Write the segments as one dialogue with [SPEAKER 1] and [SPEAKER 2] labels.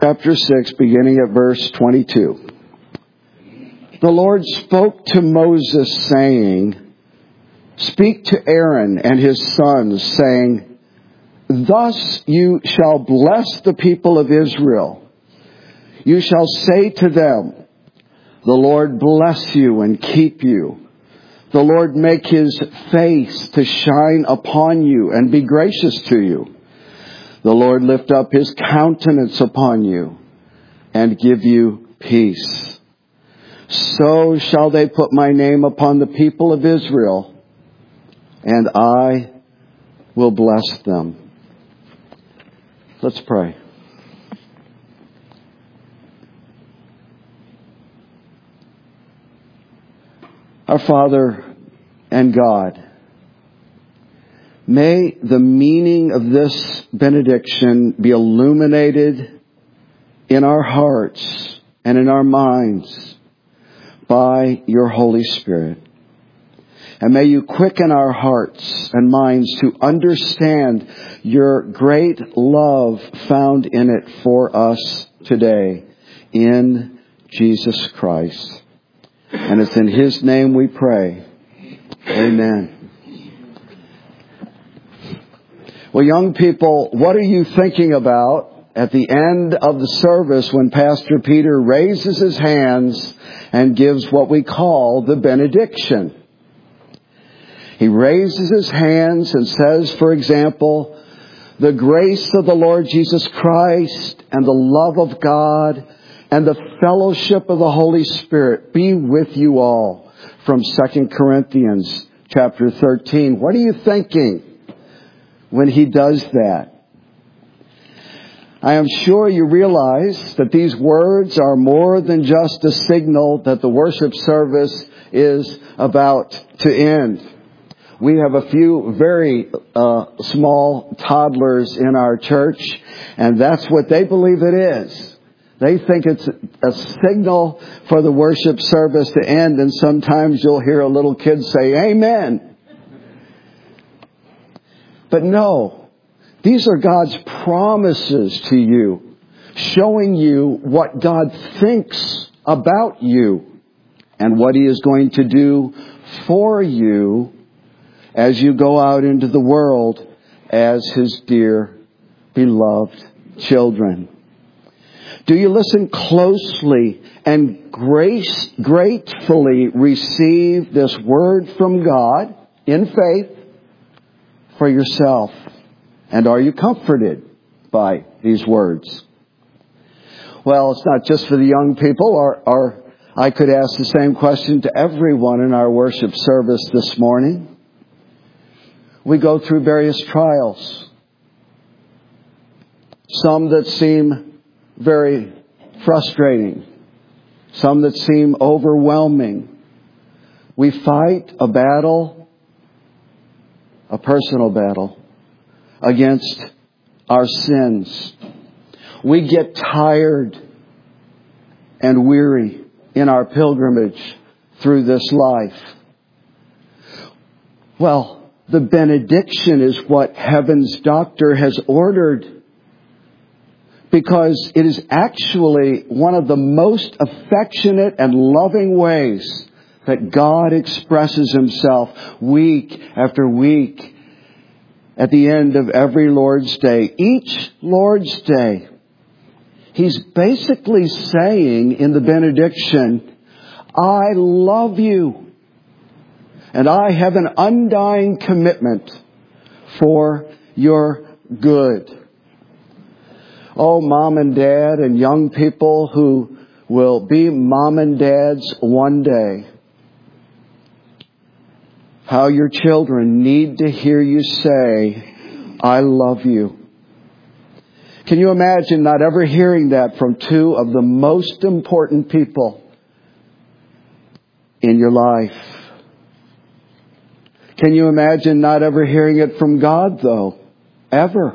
[SPEAKER 1] Chapter 6, beginning at verse 22. The Lord spoke to Moses, saying, "Speak to Aaron and his sons, saying, Thus you shall bless the people of Israel. You shall say to them, The Lord bless you and keep you. The Lord make his face to shine upon you and be gracious to you. The Lord lift up his countenance upon you and give you peace. So shall they put my name upon the people of Israel, and I will bless them." Let's pray. Our Father and God, may the meaning of this benediction be illuminated in our hearts and in our minds by your Holy Spirit. And may you quicken our hearts and minds to understand your great love found in it for us today in Jesus Christ. And it's in his name we pray. Amen. Well, young people, what are you thinking about at the end of the service when Pastor Peter raises his hands and gives what we call the benediction? He raises his hands and says, for example, "The grace of the Lord Jesus Christ and the love of God and the fellowship of the Holy Spirit be with you all," from 2 Corinthians chapter 13. What are you thinking when he does that? I am sure you realize that these words are more than just a signal that the worship service is about to end. We have a few very small toddlers in our church, and that's what they believe it is. They think it's a signal for the worship service to end, and sometimes you'll hear a little kid say, "Amen." But no, these are God's promises to you, showing you what God thinks about you and what he is going to do for you as you go out into the world as his dear, beloved children. Do you listen closely and gratefully receive this word from God in faith for yourself? And are you comforted by these words? Well, it's not just for the young people, or I could ask the same question to everyone in our worship service this morning. We go through various trials. Some that seem very frustrating. Some that seem overwhelming. We fight a battle, a personal battle, against our sins. We get tired and weary in our pilgrimage through this life. Well, the benediction is what heaven's doctor has ordered, because it is actually one of the most affectionate and loving ways that God expresses himself week after week at the end of every Lord's Day. Each Lord's Day, he's basically saying in the benediction, "I love you, and I have an undying commitment for your good." Oh, mom and dad and young people who will be mom and dads one day, how your children need to hear you say, "I love you." Can you imagine not ever hearing that from two of the most important people in your life? Can you imagine not ever hearing it from God, though? Ever.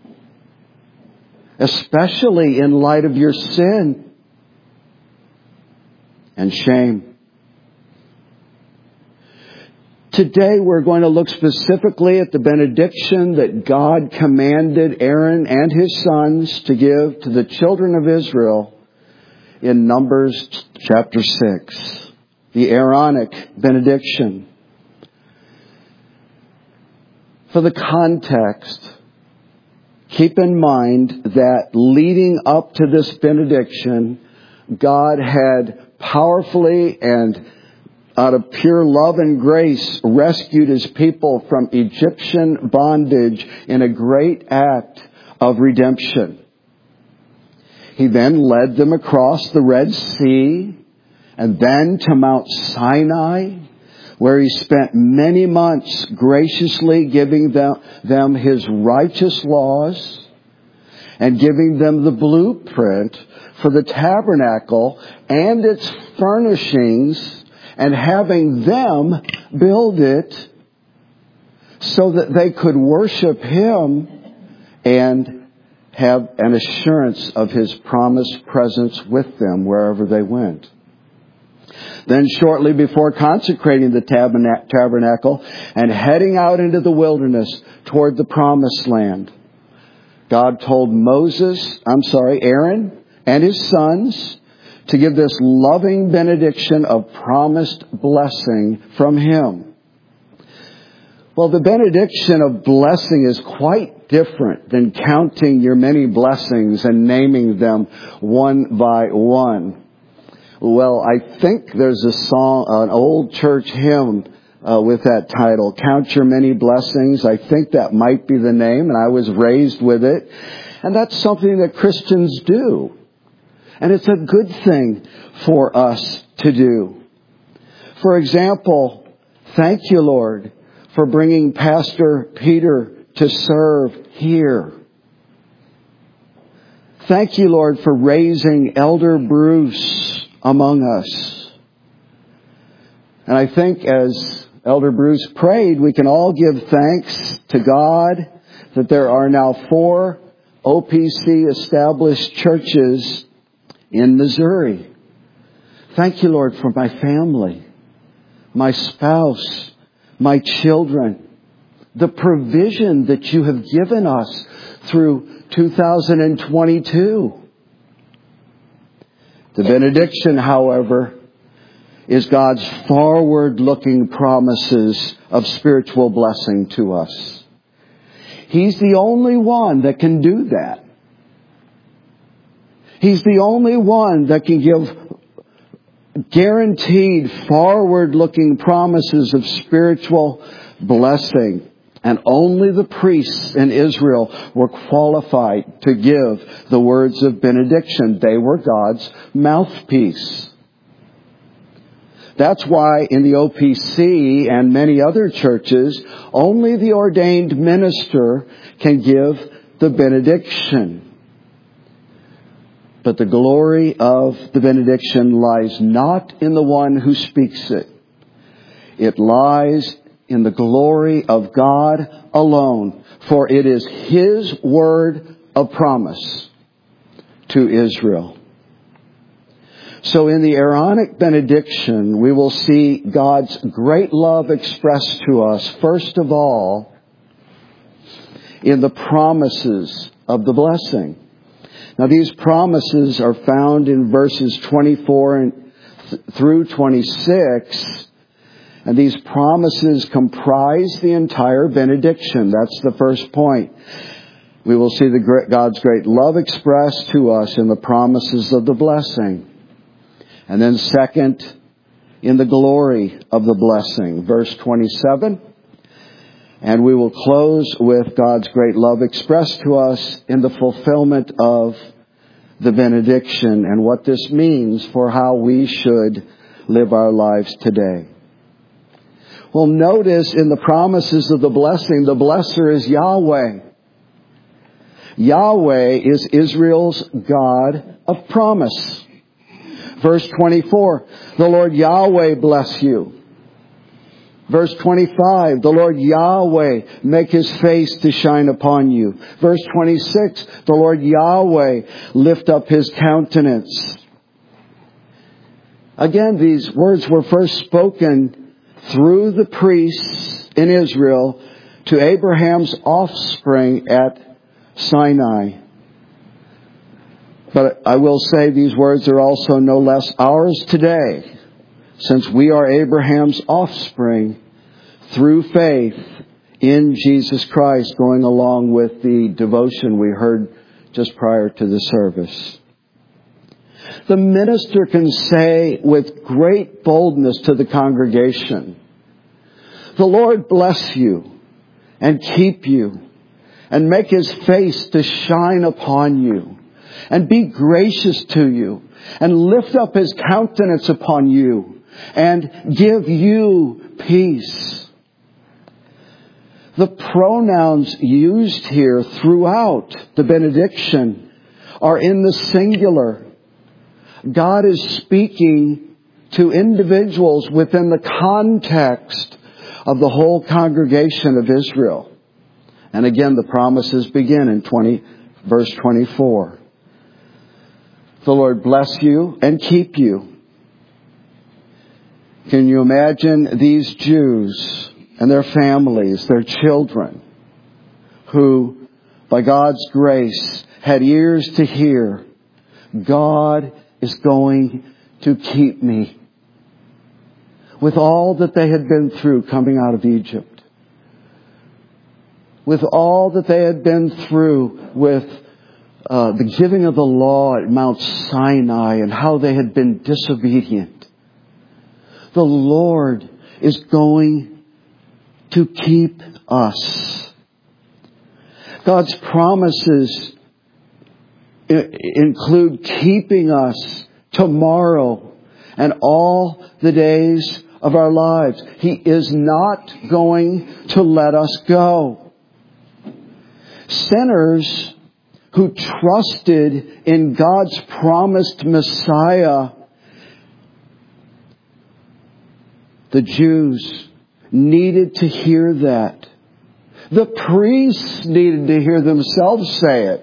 [SPEAKER 1] Especially in light of your sin and shame. Today we're going to look specifically at the benediction that God commanded Aaron and his sons to give to the children of Israel in Numbers chapter 6. The Aaronic benediction. For the context, keep in mind that leading up to this benediction, God had powerfully and out of pure love and grace rescued His people from Egyptian bondage in a great act of redemption. He then led them across the Red Sea and then to Mount Sinai, where He spent many months graciously giving them His righteous laws and giving them the blueprint for the tabernacle and its furnishings, and having them build it so that they could worship Him and have an assurance of His promised presence with them wherever they went. Then shortly before consecrating the tabernacle and heading out into the wilderness toward the promised land, God told Aaron and his sons to give this loving benediction of promised blessing from Him. Well, the benediction of blessing is quite different than counting your many blessings and naming them one by one. Well, I think there's a song, an old church hymn with that title, Count Your Many Blessings. I think that might be the name, and I was raised with it. And that's something that Christians do. And it's a good thing for us to do. For example, thank you, Lord, for bringing Pastor Peter to serve here. Thank you, Lord, for raising Elder Bruce among us. And I think as Elder Bruce prayed, we can all give thanks to God that there are now 4 OPC established churches in Missouri. Thank you, Lord, for my family, my spouse, my children, the provision that you have given us through 2022. The benediction, however, is God's forward-looking promises of spiritual blessing to us. He's the only one that can do that. He's the only one that can give guaranteed forward-looking promises of spiritual blessing. And only the priests in Israel were qualified to give the words of benediction. They were God's mouthpiece. That's why in the OPC and many other churches, only the ordained minister can give the benediction. But the glory of the benediction lies not in the one who speaks it. It lies in the glory of God alone, for it is His word of promise to Israel. So in the Aaronic benediction, we will see God's great love expressed to us, first of all, in the promises of the blessing. Now, these promises are found in verses 24 through 26, and these promises comprise the entire benediction. That's the first point. We will see God's great love expressed to us in the promises of the blessing. And then second, in the glory of the blessing. Verse 27. And we will close with God's great love expressed to us in the fulfillment of the benediction and what this means for how we should live our lives today. Well, notice in the promises of the blessing, the blesser is Yahweh. Yahweh is Israel's God of promise. Verse 24, the Lord Yahweh bless you. Verse 25, the Lord Yahweh make His face to shine upon you. Verse 26, the Lord Yahweh lift up His countenance. Again, these words were first spoken through the priests in Israel to Abraham's offspring at Sinai. But I will say these words are also no less ours today, since we are Abraham's offspring through faith in Jesus Christ, going along with the devotion we heard just prior to the service. The minister can say with great boldness to the congregation, "The Lord bless you and keep you and make His face to shine upon you and be gracious to you and lift up His countenance upon you and give you peace." The pronouns used here throughout the benediction are in the singular. God is speaking to individuals within the context of the whole congregation of Israel. And again, the promises begin in verse 24. "The Lord bless you and keep you." Can you imagine these Jews and their families, their children, who, by God's grace, had ears to hear, "God is going to keep me," with all that they had been through coming out of Egypt, with all that they had been through with the giving of the law at Mount Sinai and how they had been disobedient. The Lord is going to keep us. God's promises include keeping us tomorrow and all the days of our lives. He is not going to let us go. Sinners who trusted in God's promised Messiah, the Jews, needed to hear that. The priests needed to hear themselves say it.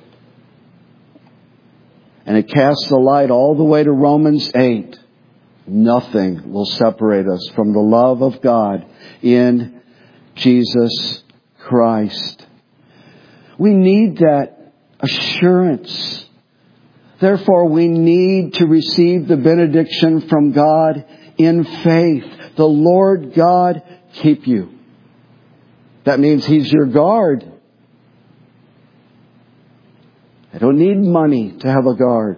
[SPEAKER 1] And it casts the light all the way to Romans 8. Nothing will separate us from the love of God in Jesus Christ. We need that assurance. Therefore, we need to receive the benediction from God in faith. "The Lord God keep you." That means He's your guard. I don't need money to have a guard.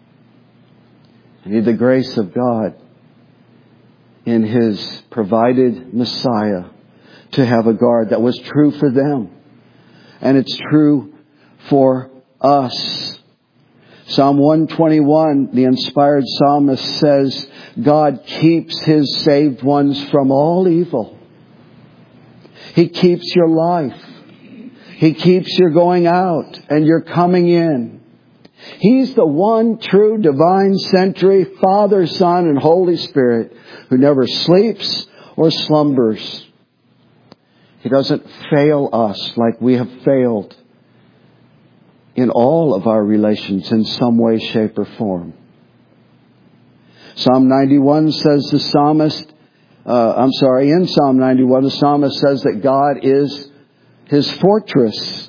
[SPEAKER 1] I need the grace of God in His provided Messiah to have a guard. That was true for them. And it's true for us. Psalm 121, the inspired psalmist says, "God keeps His saved ones from all evil." He keeps your life. He keeps your going out and your coming in. He's the one true divine sentry, Father, Son, and Holy Spirit, who never sleeps or slumbers. He doesn't fail us like we have failed in all of our relations in some way, shape, or form. Psalm 91 says in Psalm 91, the psalmist says that God is his fortress.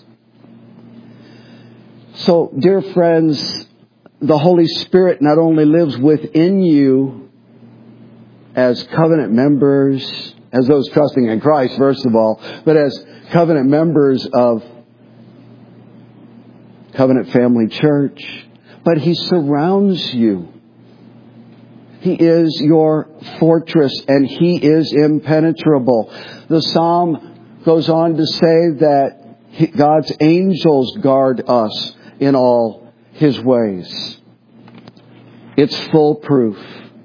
[SPEAKER 1] So, dear friends, the Holy Spirit not only lives within you as covenant members, as those trusting in Christ, first of all, but as covenant members of Covenant Family Church, but He surrounds you. He is your fortress and He is impenetrable. The psalm goes on to say that God's angels guard us in all His ways. It's foolproof.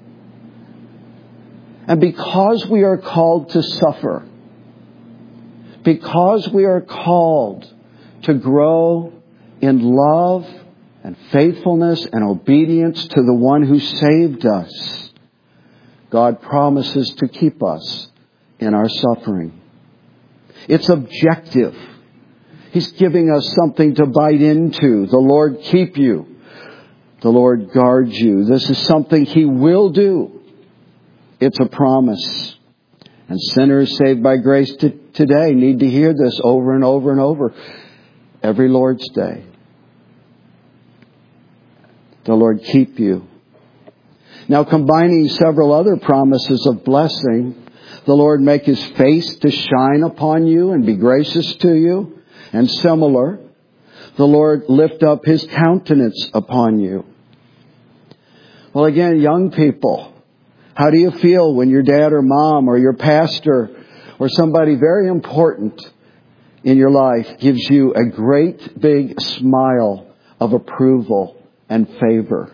[SPEAKER 1] And because we are called to suffer, because we are called to grow in love and faithfulness and obedience to the one who saved us, God promises to keep us in our suffering. It's objective. He's giving us something to bite into. The Lord keep you. The Lord guard you. This is something He will do. It's a promise. And sinners saved by grace today need to hear this over and over and over every Lord's Day. The Lord keep you. Now, combining several other promises of blessing, the Lord make His face to shine upon you and be gracious to you. And similar, the Lord lift up His countenance upon you. Well, again, young people, how do you feel when your dad or mom or your pastor or somebody very important in your life gives you a great big smile of approval and favor?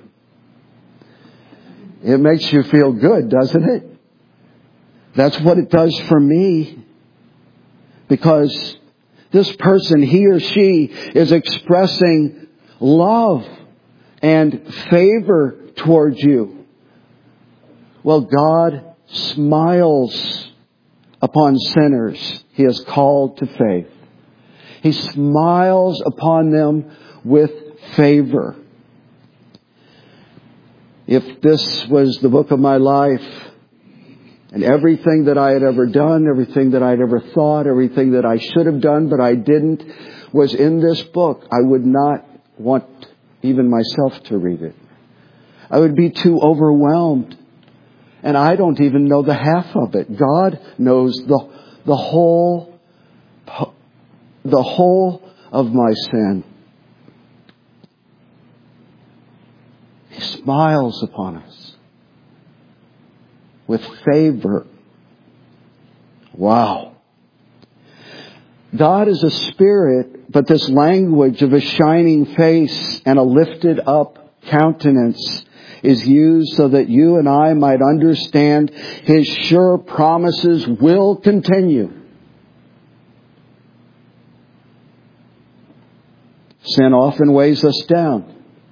[SPEAKER 1] It makes you feel good, doesn't it? That's what it does for me. Because this person, he or she, is expressing love and favor towards you. Well, God smiles upon sinners He has called to faith. He smiles upon them with favor. If this was the book of my life, and everything that I had ever done, everything that I had ever thought, everything that I should have done but I didn't, was in this book, I would not want even myself to read it. I would be too overwhelmed. And I don't even know the half of it. God knows the whole of my sin. He smiles upon us with favor. Wow. God is a spirit, but this language of a shining face and a lifted up countenance is used so that you and I might understand His sure promises will continue. Sin often weighs us down.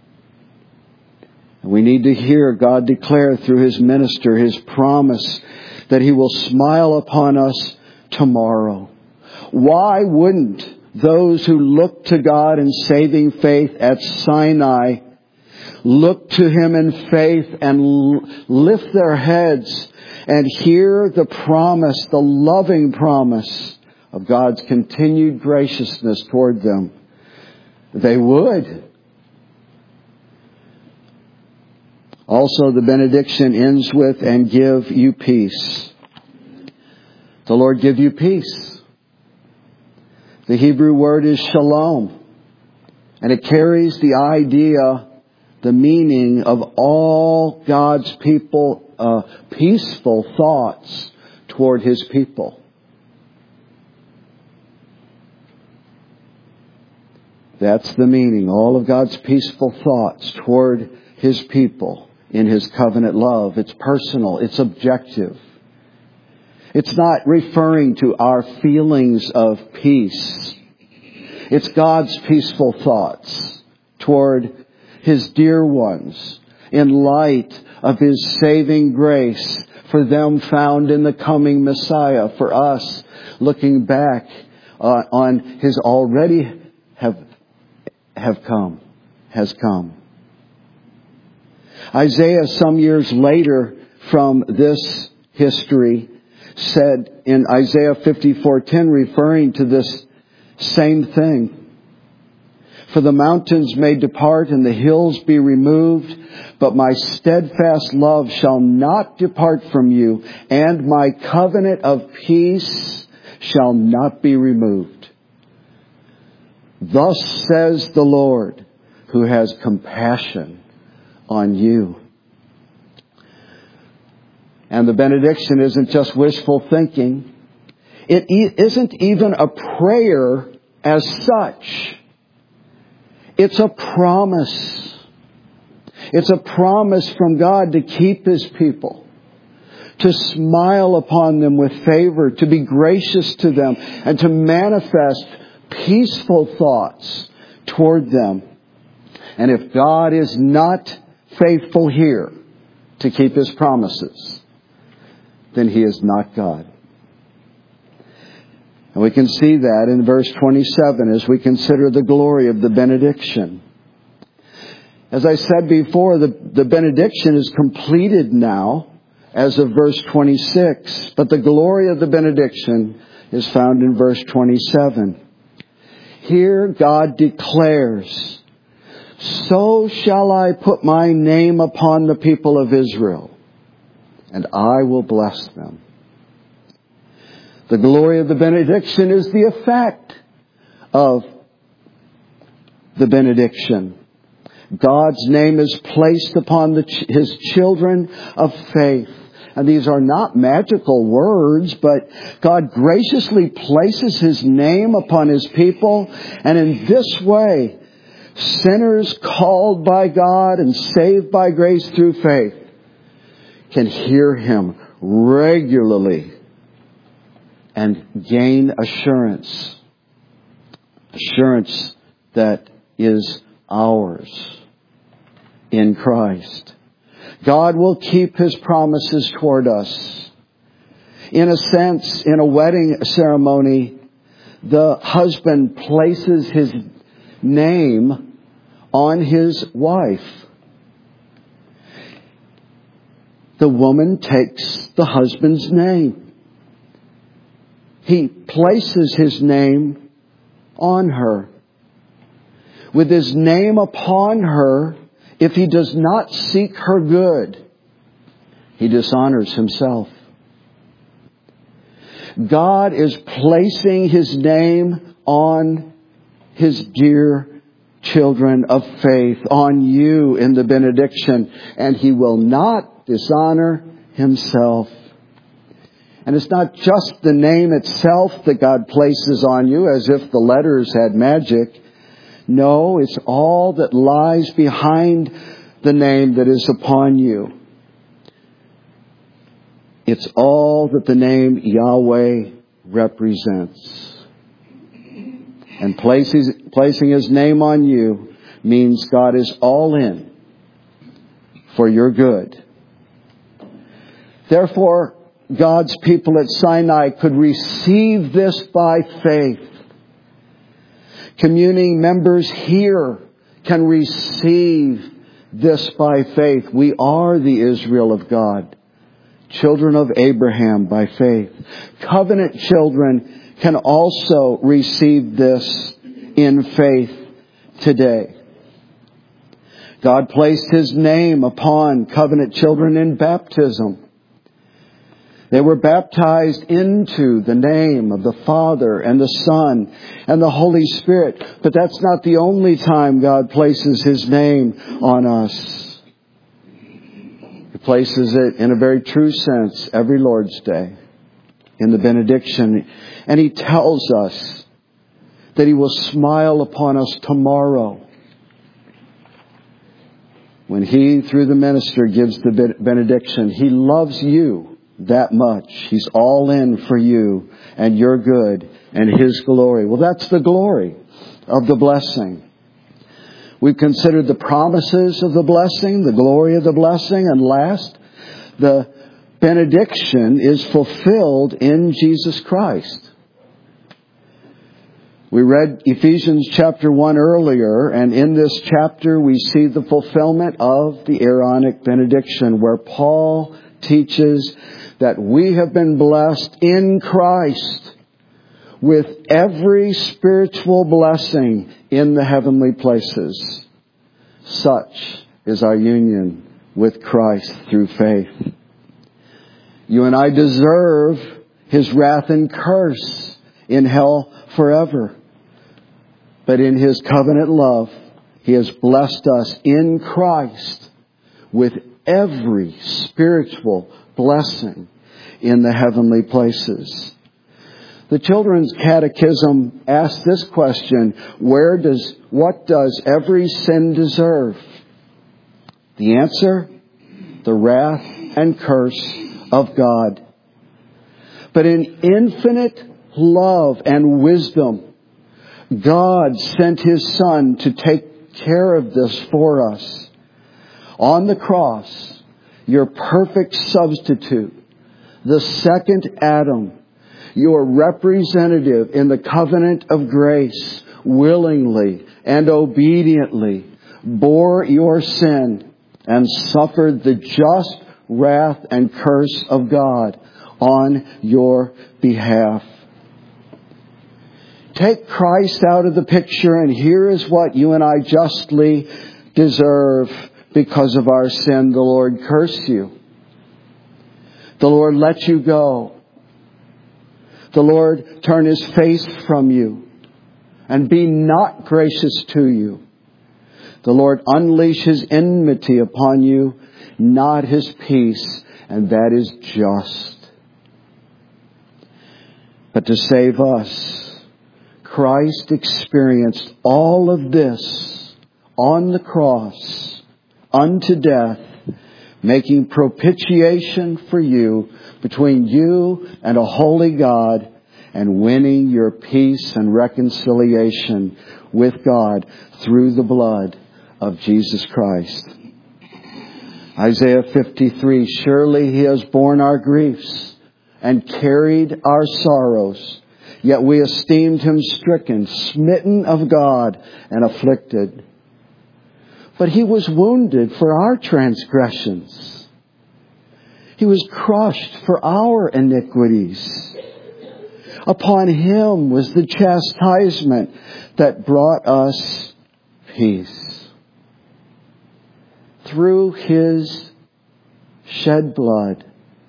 [SPEAKER 1] We need to hear God declare through His minister His promise that He will smile upon us tomorrow. Why wouldn't those who look to God in saving faith at Sinai look to Him in faith and lift their heads and hear the promise, the loving promise of God's continued graciousness toward them? They would. Also, the benediction ends with, and give you peace. The Lord give you peace. The Hebrew word is shalom. And it carries the idea, the meaning of all God's people, peaceful thoughts toward His people. That's the meaning. All of God's peaceful thoughts toward His people. In His covenant love. It's personal. It's objective. It's not referring to our feelings of peace. It's God's peaceful thoughts toward His dear ones in light of His saving grace for them found in the coming Messiah. For us, looking back on His already has come. Isaiah, some years later from this history, said in Isaiah 54:10, referring to this same thing, "For the mountains may depart and the hills be removed, but my steadfast love shall not depart from you, and my covenant of peace shall not be removed. Thus says the Lord, who has compassion on you." And the benediction isn't just wishful thinking. It isn't even a prayer as such. It's a promise. It's a promise from God to keep His people, to smile upon them with favor, to be gracious to them, and to manifest peaceful thoughts toward them. And if God is not faithful here to keep His promises, then He is not God. And we can see that in verse 27 as we consider the glory of the benediction. As I said before, the benediction is completed now as of verse 26. But the glory of the benediction is found in verse 27. Here God declares, "So shall I put my name upon the people of Israel, and I will bless them." The glory of the benediction is the effect of the benediction. God's name is placed upon His children of faith. And these are not magical words, but God graciously places His name upon His people. And in this way, sinners called by God and saved by grace through faith can hear Him regularly and gain assurance. Assurance that is ours in Christ. God will keep His promises toward us. In a sense, in a wedding ceremony, the husband places his name on his wife. The woman takes the husband's name. He places his name on her. With his name upon her, if he does not seek her good, he dishonors himself. God is placing His name on His dear children of faith, on you in the benediction, and He will not dishonor Himself. And it's not just the name itself that God places on you as if the letters had magic. No, it's all that lies behind the name that is upon you. It's all that the name Yahweh represents. And placing His name on you means God is all in for your good. Therefore, God's people at Sinai could receive this by faith. Communing members here can receive this by faith. We are the Israel of God, children of Abraham by faith. Covenant children can also receive this in faith today. God placed His name upon covenant children in baptism. They were baptized into the name of the Father and the Son and the Holy Spirit. But that's not the only time God places His name on us. He places it in a very true sense every Lord's Day in the benediction. And He tells us that He will smile upon us tomorrow when He, through the minister, gives the benediction. He loves you that much. He's all in for you and your good and His glory. Well, that's the glory of the blessing. We've considered the promises of the blessing, the glory of the blessing, and last, the benediction is fulfilled in Jesus Christ. We read Ephesians chapter 1 earlier, and in this chapter we see the fulfillment of the Aaronic benediction, where Paul teaches that we have been blessed in Christ with every spiritual blessing in the heavenly places. Such is our union with Christ through faith. You and I deserve His wrath and curse in hell forever. But in His covenant love, He has blessed us in Christ with every spiritual blessing in the heavenly places. The Children's Catechism asks this question: what does every sin deserve? The answer: the wrath and curse of God. But in infinite love and wisdom, God sent His Son to take care of this for us. On the cross, your perfect substitute, the second Adam, your representative in the covenant of grace, willingly and obediently bore your sin and suffered the just wrath and curse of God on your behalf. Take Christ out of the picture, and here is what you and I justly deserve because of our sin. The Lord curse you. The Lord let you go. The Lord turn His face from you and be not gracious to you. The Lord unleash His enmity upon you, not His peace, and that is just. But to save us, Christ experienced all of this on the cross unto death, making propitiation for you between you and a holy God, and winning your peace and reconciliation with God through the blood of Jesus Christ. Isaiah 53, surely He has borne our griefs and carried our sorrows. Yet we esteemed Him stricken, smitten of God, and afflicted. But He was wounded for our transgressions. He was crushed for our iniquities. Upon Him was the chastisement that brought us peace. Through His shed blood,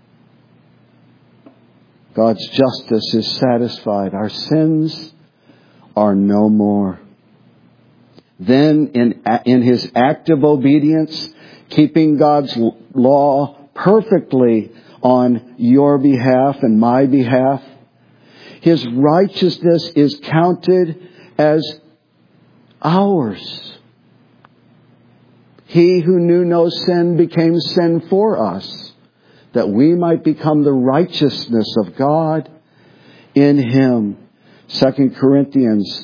[SPEAKER 1] God's justice is satisfied. Our sins are no more. Then in His active obedience, keeping God's law perfectly on your behalf and my behalf, His righteousness is counted as ours. He who knew no sin became sin for us, that we might become the righteousness of God in Him. 2 Corinthians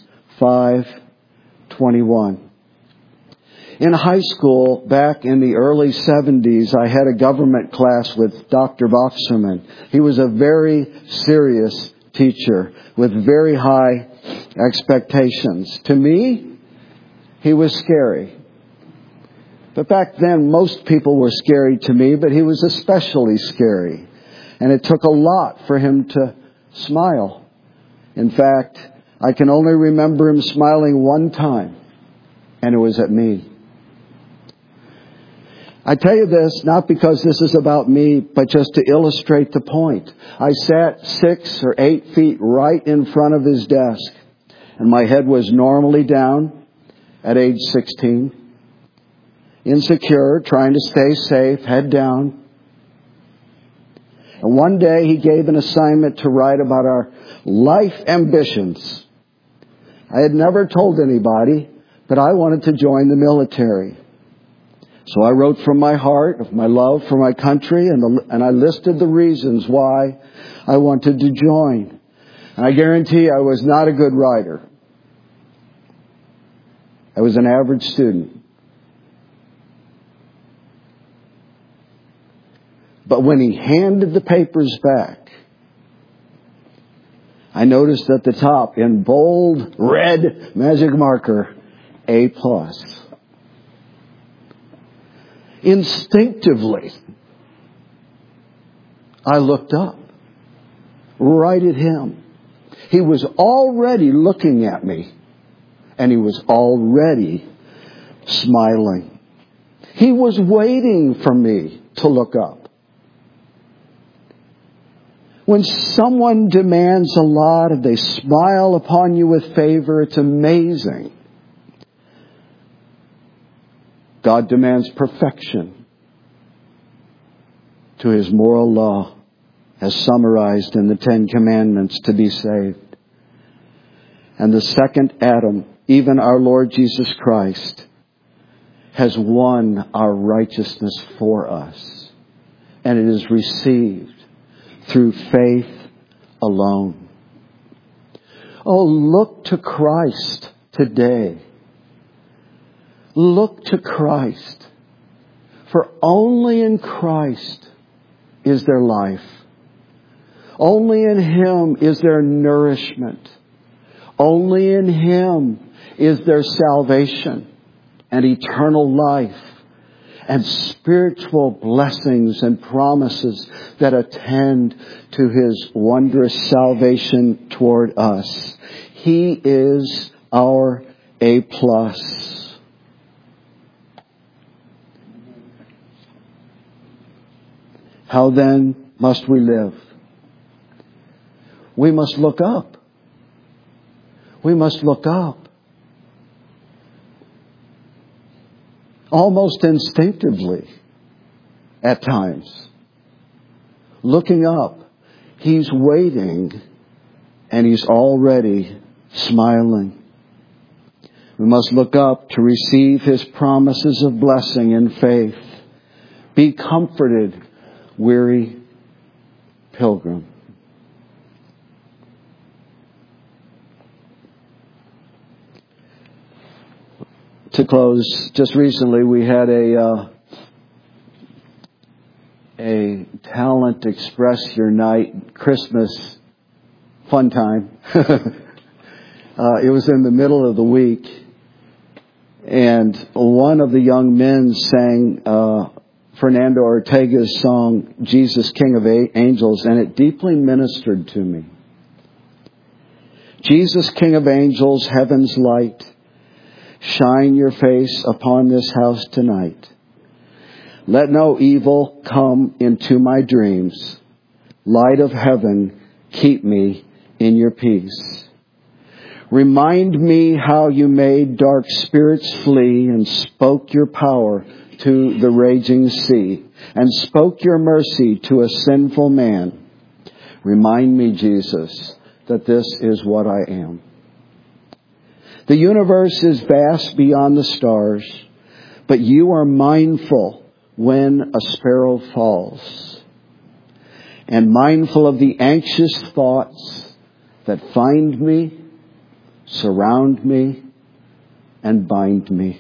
[SPEAKER 1] 5:21. In high school, back in the early 70s, I had a government class with Dr. Boxerman. He was a very serious teacher with very high expectations. To me, he was scary. But back then, most people were scary to me, but he was especially scary. And it took a lot for him to smile. In fact, I can only remember him smiling one time, and it was at me. I tell you this, not because this is about me, but just to illustrate the point. I sat 6 or 8 feet right in front of his desk, and my head was normally down at age 16. Insecure, trying to stay safe, head down. And one day he gave an assignment to write about our life ambitions. I had never told anybody that I wanted to join the military. So I wrote from my heart of my love for my country, and I listed the reasons why I wanted to join. And I guarantee I was not a good writer. I was an average student. But when he handed the papers back, I noticed at the top, in bold red magic marker, A+. Instinctively, I looked up, right at him. He was already looking at me, and he was already smiling. He was waiting for me to look up. When someone demands a lot and they smile upon you with favor, it's amazing. God demands perfection to His moral law, as summarized in the 10 Commandments, to be saved. And the second Adam, even our Lord Jesus Christ, has won our righteousness for us. And it is received through faith alone. Oh, look to Christ today. Look to Christ. For only in Christ is there life. Only in Him is there nourishment. Only in Him is there salvation and eternal life and spiritual blessings and promises that attend to His wondrous salvation toward us. He is our A+. How then must we live? We must look up. We must look up. Almost instinctively at times. Looking up. He's waiting and He's already smiling. We must look up to receive His promises of blessing in faith. Be comforted, weary pilgrim. To close, just recently we had a Talent Express Your Night Christmas fun time. It was in the middle of the week, and one of the young men sang Fernando Ortega's song, Jesus, King of Angels, and it deeply ministered to me. Jesus, King of Angels, heaven's light, shine your face upon this house tonight. Let no evil come into my dreams. Light of heaven, keep me in your peace. Remind me how you made dark spirits flee and spoke your power to the raging sea and spoke your mercy to a sinful man. Remind me, Jesus, that this is what I am. The universe is vast beyond the stars, but you are mindful when a sparrow falls, and mindful of the anxious thoughts that find me, surround me, and bind me.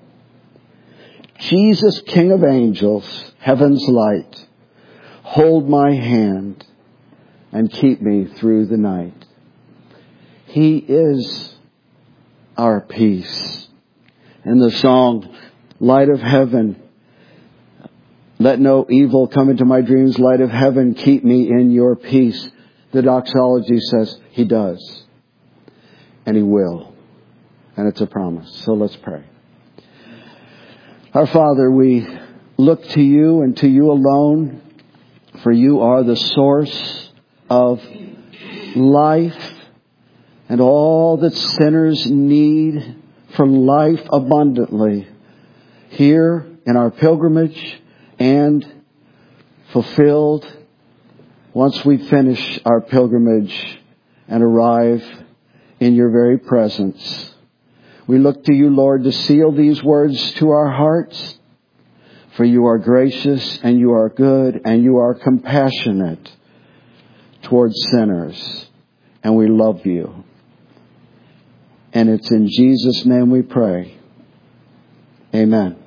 [SPEAKER 1] Jesus, King of Angels, heaven's light, hold my hand and keep me through the night. He is our peace. In the song, Light of Heaven, let no evil come into my dreams. Light of heaven, keep me in your peace. The doxology says He does. And He will. And it's a promise. So let's pray. Our Father, we look to You and to You alone, for You are the source of life and all that sinners need for life abundantly here in our pilgrimage and fulfilled once we finish our pilgrimage and arrive in Your very presence. We look to You, Lord, to seal these words to our hearts, for You are gracious and You are good and You are compassionate towards sinners, and we love You. And it's in Jesus' name we pray. Amen.